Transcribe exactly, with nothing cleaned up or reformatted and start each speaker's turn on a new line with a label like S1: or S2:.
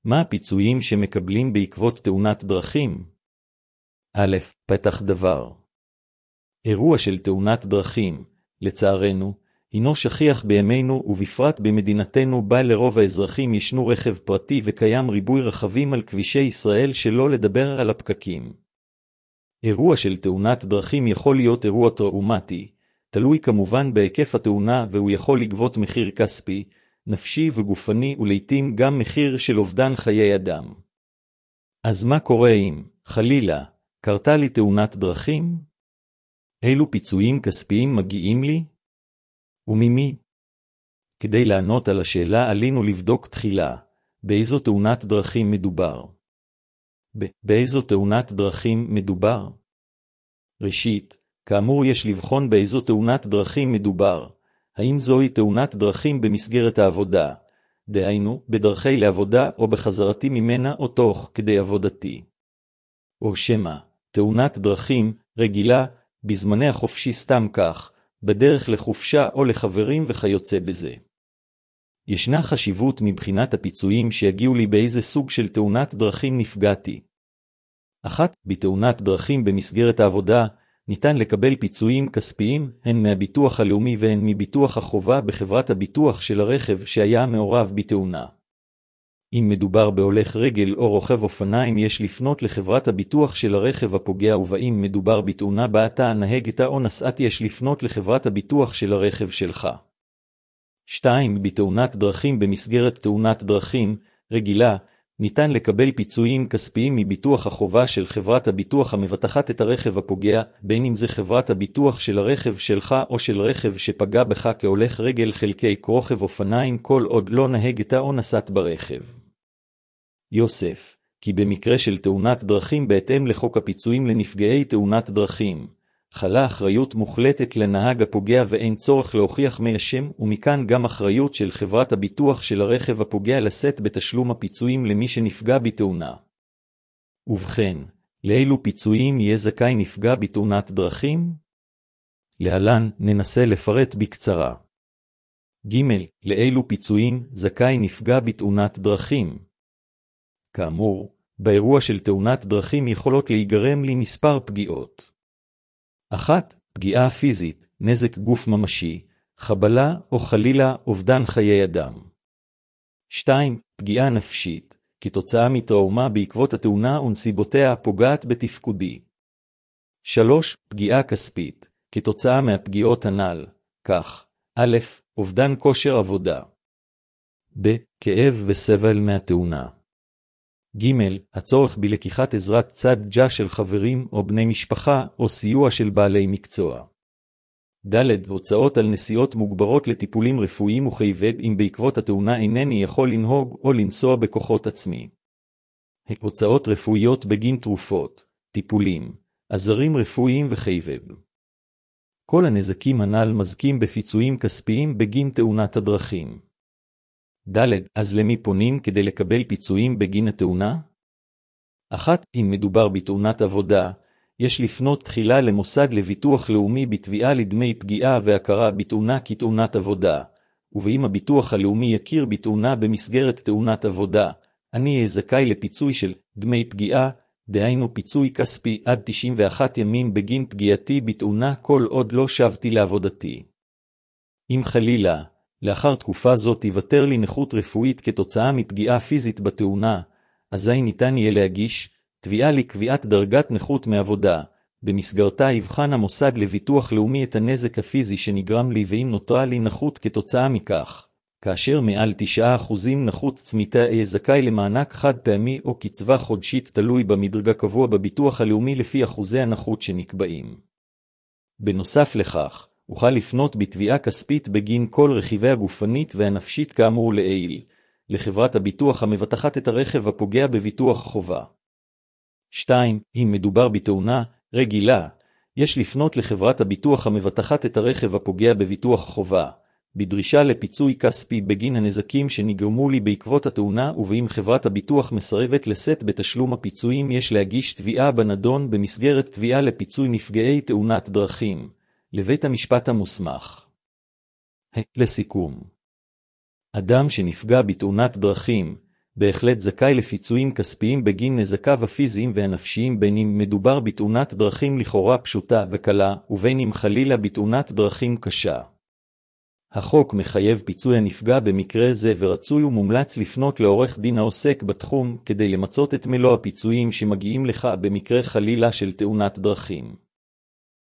S1: מה הפיצויים שמקבלים בעקבות תאונת דרכים? א', פתח דבר. אירוע של תאונת דרכים, לצערנו, הינו שכיח בימינו ובפרט במדינתנו בה לרוב האזרחים ישנו רכב פרטי וקיים ריבוי רכבים על כבישי ישראל שלא לדבר על הפקקים. אירוע של תאונת דרכים יכול להיות אירוע טראומטי, תלוי כמובן בהיקף התאונה והוא יכול לגבות מחיר כספי, נפשי וגופני ולעיתים גם מחיר של אובדן חיי אדם. אז מה קורה אם, חלילה, קרתה לי תאונת דרכים? אילו פיצויים כספיים מגיעים לי? וממי? כדי לענות על השאלה עלינו לבדוק תחילה, באיזו תאונת דרכים מדובר. ב- באיזו תאונת דרכים מדובר? ראשית, כאמור יש לבחון באיזו תאונת דרכים מדובר, האם זוהי תאונת דרכים במסגרת העבודה, דהיינו, בדרכי לעבודה או בחזרתי ממנה או תוך כדי עבודתי. או שמא, תאונת דרכים, רגילה, בזמני החופשי סתם כך, בדרך לחופשה או לחברים וכיוצא בזה. ישנה חשיבות מבחינת הפיצויים שיגיעו לי באיזה סוג של תאונת דרכים נפגעתי. אחת, בתאונת דרכים במסגרת העבודה, ניתן לקבל פיצויים כספיים, הן מהביטוח הלאומי והן מביטוח החובה בחברת הביטוח של הרכב שהיה מעורב בתאונה. אם מדובר בהולך רגל או רוכב אופניים יש לפנות לחברת הביטוח של הרכב הפוגע ובאם מדובר בתאונה בה אתה נהגת או נסעת יש לפנות לחברת הביטוח של הרכב שלך. שתיים. בתאונת דרכים במסגרת תאונת דרכים, רגילה, ניתן לקבל פיצויים כספיים מביטוח החובה של חברת הביטוח המבטחת את הרכב הפוגע, בין אם זה חברת הביטוח של הרכב שלך או של רכב שפגע בך כהולך רגל חלקי כרוכב אופניים כל עוד לא נהגת או נסעת ברכב. יוסף, כי במקרה של תאונת דרכים בהתאם לחוק הפיצויים לנפגעי תאונת דרכים, חלה אחריות מוחלטת לנהג הפוגע ואין צורך להוכיח מי אשם, ומכאן גם אחריות של חברת הביטוח של הרכב הפוגע לשאת בתשלום הפיצויים למי שנפגע בתאונה. ובכן, לאילו פיצויים יהיה זכאי נפגע בתאונת דרכים? להלן ננסה לפרט בקצרה. ג' לאילו פיצויים זכאי נפגע בתאונת דרכים? כאמור, באירוע של תאונת דרכים יכולות להיגרם לי מספר פגיעות. אחת, פגיעה פיזית, נזק גוף ממשי, חבלה או חלילה אובדן חיי אדם. שתיים, פגיעה נפשית, כתוצאה מטראומה בעקבות התאונה ונסיבותיה הפוגעת בתפקודי. שלוש, פגיעה כספית, כתוצאה מהפגיעות הנ"ל, כך, א', אובדן כושר עבודה. ב. כאב וסבל מהתאונה. ג' הצורך בלקיחת עזרת צד ג'ה של חברים או בני משפחה או סיוע של בעלי מקצוע. ד' הוצאות על נסיעות מוגברות לטיפולים רפואיים וכיבד אם בעקבות התאונה אינני יכול לנהוג או לנסוע בכוחות עצמי. הוצאות רפואיות בגין תרופות, טיפולים, עזרים רפואיים וכיבד. כל הנזקים הנ"ל מזכים בפיצויים כספיים בגין תאונת הדרכים. ד' אז למי פונים כדי לקבל פיצויים בגין התאונה? אחת, אם מדובר בתאונת עבודה, יש לפנות תחילה למוסד לביטוח לאומי בתביעה לדמי פגיעה והכרה בתאונה כתאונת עבודה, ואם הביטוח הלאומי יכיר בתאונה במסגרת תאונת עבודה, אני אהיה זכאי לפיצוי של דמי פגיעה, דהיינו פיצוי כספי עד תשעים ואחד ימים בגין פגיעתי בתאונה כל עוד לא שבתי לעבודתי. אם חלילה, לאחר תקופה זאת תיוותר לי נכות רפואית כתוצאה מפגיעה פיזית בתאונה, אזי ניתן יהיה להגיש תביעה לקביעת דרגת נכות מעבודה, במסגרתה יבחן המוסד לביטוח לאומי את הנזק הפיזי שנגרם לי ואם נותרה לי נכות כתוצאה מכך, כאשר מעל תשעה אחוזים נכות צמיתה יהיה זכאי למענק חד פעמי או קצבה חודשית תלוי במדרג הקבוע בביטוח הלאומי לפי אחוזי הנכות שנקבעים. בנוסף לכך, אוכל לפנות בתביעה כספית בגין כל רכיבי הגופנית והנפשית כאמור לעיל, לחברת הביטוח המבטחת את הרכב הפוגע בביטוח חובה. שתיים. אם מדובר בתאונה רגילה, יש לפנות לחברת הביטוח המבטחת את הרכב הפוגע בביטוח חובה, בדרישה לפיצוי כספי בגין הנזקים שנגרמו לי בעקבות התאונה ובאם חברת הביטוח מסרבת לשאת בתשלום הפיצויים יש להגיש תביעה בנדון במסגרת תביעה לפיצוי נפגעי תאונת דרכים, לבית המשפט המוסמך. לסיכום, אדם שנפגע בתאונת דרכים, בהחלט זכאי לפיצויים כספיים בגין נזקיו הפיזיים והנפשיים, בין אם מדובר בתאונת דרכים לכאורה פשוטה וקלה, ובין אם חלילה בתאונת דרכים קשה. החוק מחייב פיצוי הנפגע במקרה זה, ורצוי ומומלץ לפנות לעורך דין העוסק בתחום כדי למצות את מלוא הפיצויים שמגיעים לך במקרה חלילה של תאונת דרכים.